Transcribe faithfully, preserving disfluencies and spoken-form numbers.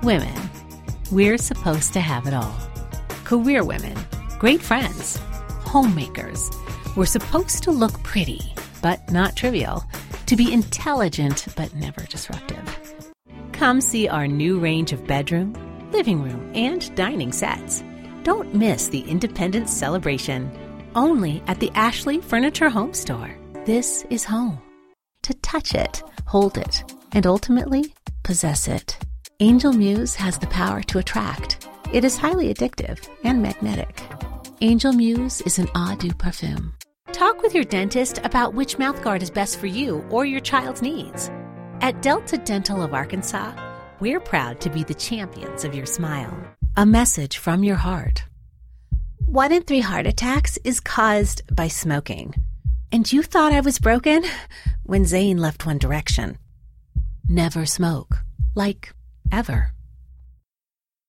Women. We're supposed to have it all. Career women, great friends, homemakers. We're supposed to look pretty, but not trivial, to be intelligent, but never disruptive. Come see our new range of bedroom, living room, and dining sets. Don't miss the Independence celebration, only at the Ashley Furniture Home Store. This is home. To touch it, hold it, and ultimately possess it. Angel Muse has the power to attract. It is highly addictive and magnetic. Angel Muse is an eau de parfum. Talk with your dentist about which mouthguard is best for you or your child's needs. At Delta Dental of Arkansas, we're proud to be the champions of your smile. A message from your heart. One in three heart attacks is caused by smoking. And you thought I was broken when Zayn left One Direction. Never smoke. Like, ever.